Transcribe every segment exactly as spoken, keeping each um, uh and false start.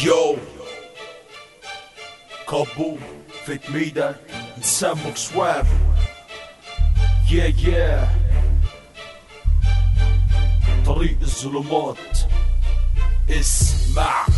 يو كابو فيت ميدا نسموك سواب يا يا طريق الظلمات اسمع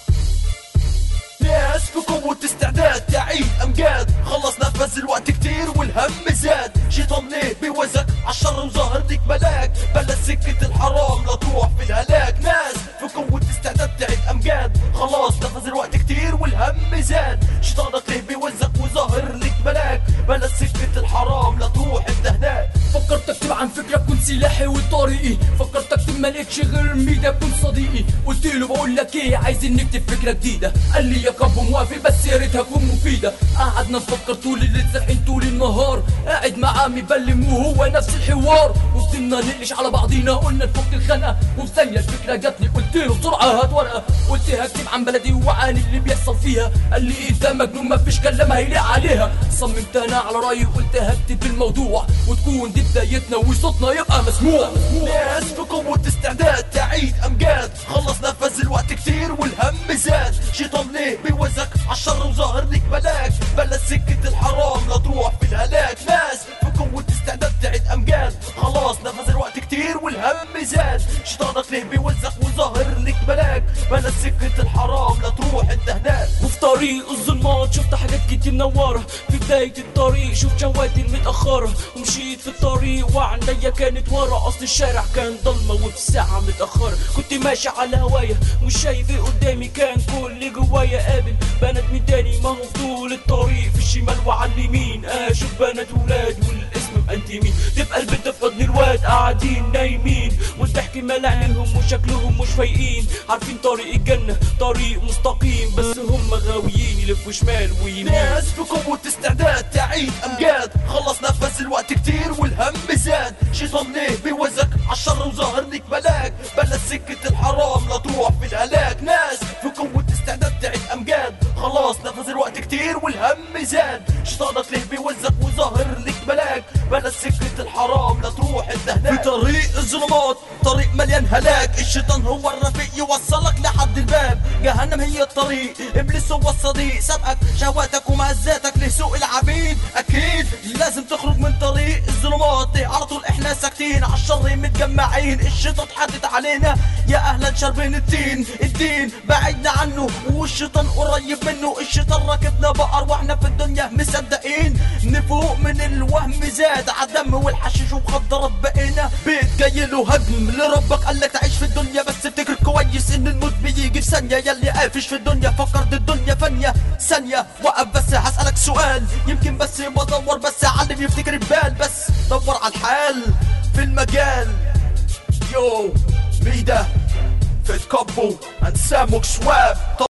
ناس في قوة استعداد تعيد أمجاد خلص نفذ الوقت كتير والهم زاد شيطان ليه بيوزك عالشر وظاهر ليك ملاك بلا سكة الحرام لا تروح في الهلاك ناس في قوة استعداد تعيد أمجاد خلاص نفذ الوقت كتير والهم زاد شيطانك ليه بيوزك وظاهر ليك ملاك بلا سكة الحرام لا تروح انت هناك فكرت اكتب عن فكرة كنت سلاحي وطريقي فكرت اكتب مالكش غير ميدا كنت صديقي قلت له بقول لك ايه عايزين نكتب فكرة جديدة قال لي يا كابو موافق بس يا ريتها تكون مفيدة قعدنا نفكر طول الليل سرحين طول النهار قاعد معاه مبلم وهو نفس الحوار وفضلنا نقلش على بعضينا قلنا نفك الخنقة وفي ثانية الفكرة جاتني قلت له بسرعة هات ورقة قلت هكتب عن بلدي وعن اللي بيحصل فيها قال لي ايه ده مجنون مفيش كلام هيليق عليها صممت انا على رأيي وقلت هكتب الموضوع وتكون دي بدايتنا وصوتنا يبقى مسموع ناس في قوة استعداد تعيد أمجاد خلص نفذ الوقت كتير والهم زاد شيطان ليه بيوزك عالشر وظاهر ليك ملاك بلا سكة الحرام لا تروح في الهلاك ناس في قوة استعداد تعيد أمجاد خلاص نفذ الوقت كتير والهم زاد شيطانك ليه بيوزك وظاهر ليك ملاك بلا سكة الحرام لا تروح انت هناك وفي طريق الظلمات شفت حاجات كتير منورة في بداية الطريق شفت شواتي متأخرة ومشيت في الطريق وعينيا كانت ورا اصل الشارع كان ضلمة وفي ساعة متأخرة كنت ماشي على هوايا مش شايف ايه قدامي كان كل جوايا قابل بنات من تاني ما هو في طول الطريق في الشمال وعلى اليمين اشوف بنات ولاد والاسم مقنتمين تبقى البنت في حضن الواد قاعدين نايمين والضحك مالع عينهم وشكلهم مش فايقين عارفين طريق الجنة طريق مستقيم بس هم غاويين يلفوا شمال ويمين ناس في قوة استعداد تعيد أمجاد خلص نفذ الوقت كتير والهم زاد شيطان ليه بيوزك عالشر وظاهر ليك ملاك بلا سكة الحرام لا تروح في الهلاك ناس في قوة استعداد تعيد أمجاد خلاص نفذ الوقت كتير والهم زاد شيطانك ليه بيوزك وظاهر ليك ملاك بلا سكة الحرام لا تروح انت هناك في طريق الظلمات طريق مليان هلاك الشيطان هو الرفيق يوصلك لحد الباب جهنم هي الطريق ابليس هو الصديق سبقك شهواتك ومهزاتك لسوق العبيد اكيد لازم تخرج من طريق الظلمات على طول احنا ساكتين عالشر متجمعين الشيطان حدد علينا يا اهلا شاربين الدين الدين بعدنا عنه والشيطان قريب منه الشيطان راكبنا بقر واحنا في الدنيا مصدقين نفوق من الوهم زاد عالدم والحشيش ومخدرات بقينا بيت جاي له هجم لربك قالك تعيش في الدنيا بس افتكر كويس ان الموت بيجي في ثانيه ياللي قافش في الدنيا فكر دي الدنيا فانيه ثانيه وقف بس هسألك سؤال يمكن بس بدور بس علم يفتكر البال بس دور على الحال في المجال يو ميدا فيت كابو انسامك سواب